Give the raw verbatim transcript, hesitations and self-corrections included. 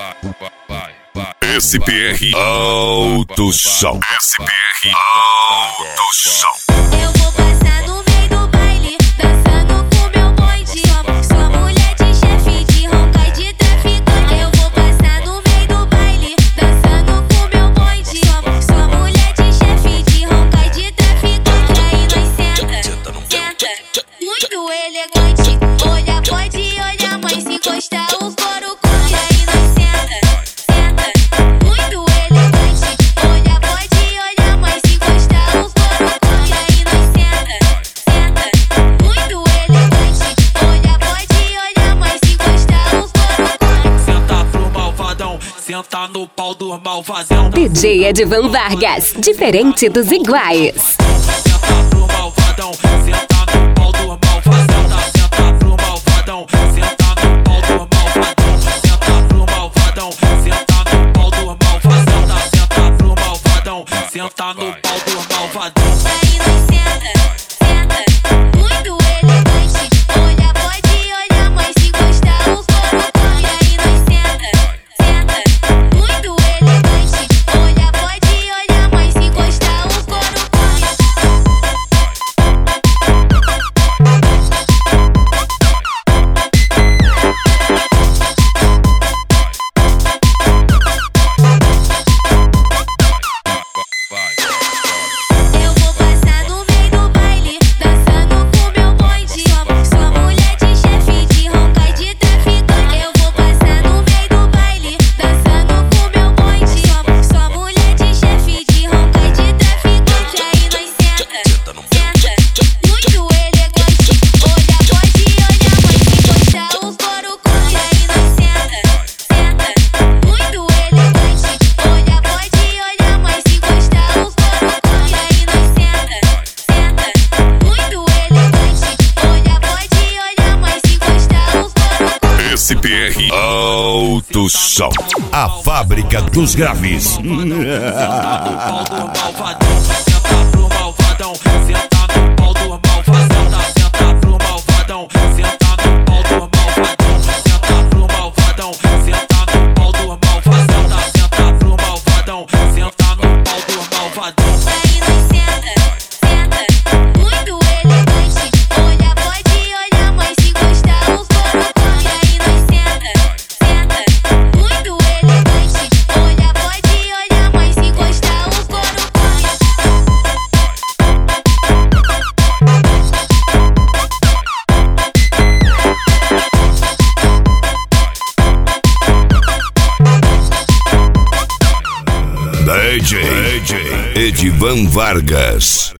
S P R Alto Som. S P R Alto Som. Eu vou passar no meio do baile, dançando com meu bonde. Sou mulher de chefe, de ronca e de traficante. Eu vou passar no meio do baile, dançando com meu bonde. Sou mulher de chefe, de ronca e de traficante. Aí nós senta, senta, muito elegante. Olha, pode olhar, mãe, se encostar o couro curte. Aí nós senta, senta, muito elegante. Olha, pode olhar, mãe, se encostar o couro curte. Aí nós senta, senta, muito elegante. Olha, pode olhar, mãe, se encostar o couro curte. Senta pro malvadão, senta no pau do malvazão. D J Edvan Vargas, diferente dos iguais. Senta pro malvadão, senta no pau do malvazão. Senta pro malvadão, senta no pau do malvadão. Senta pro malvadão, senta no pau do malvazão. Senta pro malvadão, senta no pau do malvadão. Aí nós senta, senta, muito elegante. Olha, pode olhar, mãe, se encostar o couro curte. Aí nós senta, senta, muito elegante. Olha, pode olhar, mãe, se encostar o couro curte. Eu vou passar no meio do baile, dançando com meu bonde. Sou mulher de chefe, de ronca e de traficante. Eu vou passar no meio do baile, dançando com meu bonde. Sou mulher de chefe, de ronca e de traficante. Aí nós senta, senta, muito elegante. Olha, pode olhar, mãe, se encostar o couro curte. Aí nós senta, senta, muito elegante. Olha, pode olhar, mãe, se encostar o couro curte. Aí nós senta, senta, muito elegante. Olha, pode olhar, mãe, se encostar o couro curte. S P R Alto Som. A fábrica dos graves. Senta pro malvadão, senta no pau do malvazão. Senta pro malvadão, senta no pau do malvadão. Senta pro malvadão, senta no pau do malvazão. Senta pro malvadão, senta no pau do malvadão. Aí nós senta, senta, muito elegante. Olha, pode olhar, mãe, se encostar o couro curte. Aí nós senta, senta, muito elegante. Olha, pode olhar, mãe, se encostar o couro curte. D J Edvan Vargas.